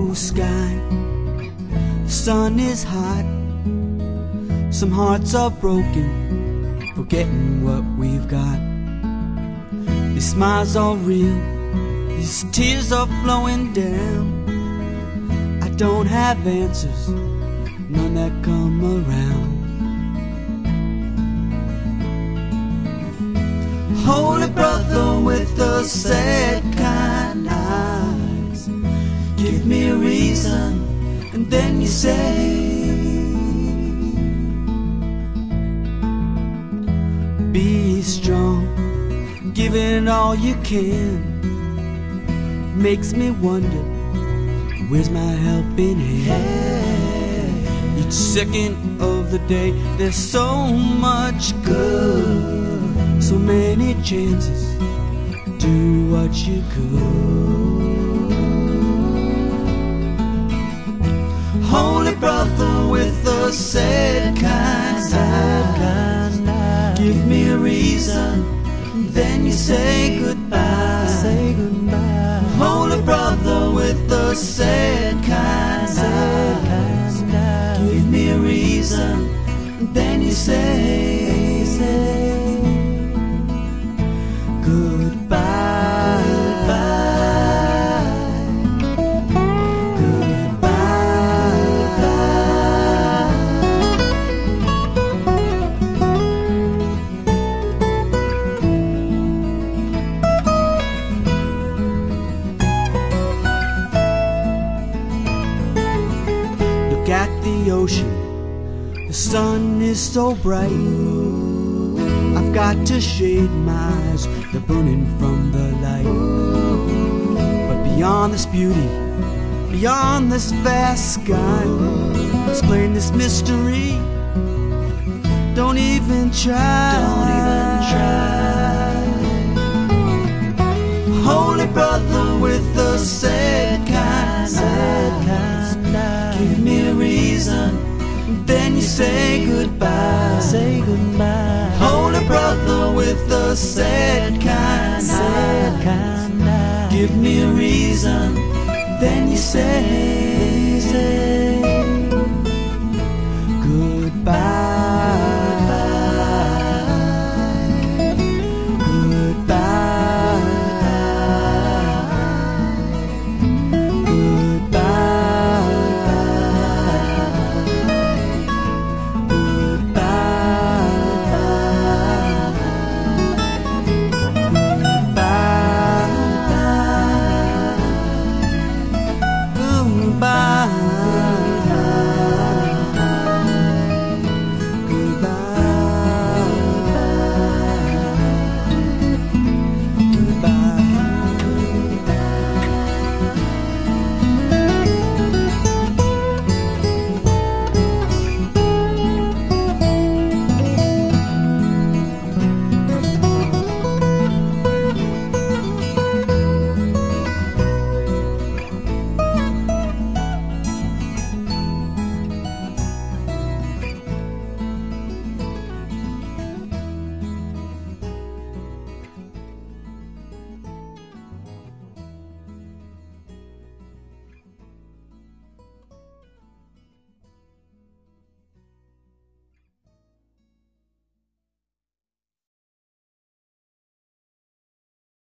blue sky. The sun is hot. Some hearts are broken, forgetting what we've got. These smiles are real, these tears are flowing down. I don't have answers, none that come around. Holy brother with the sad kind eyes, give me a reason, and then you say, be strong, give it all you can. Makes me wonder, where's my helping hand? Each second of the day, there's so much good, so many chances, do what you could. Holy brother with the sad kind eyes, give me a reason, then you say goodbye. Say goodbye. Holy brother with the sad kind eyes, give me a reason, then you say goodbye. Look at the ocean, the sun is so bright. I've got to shade my eyes, they're burning from the light. But beyond this beauty, beyond this vast sky, explain this mystery, don't even try. Don't even try. Holy brother with the sad kind eyes, give me a reason, then you say goodbye. Say goodbye. Holy brother with the sad kind eyes, give me a reason, then you say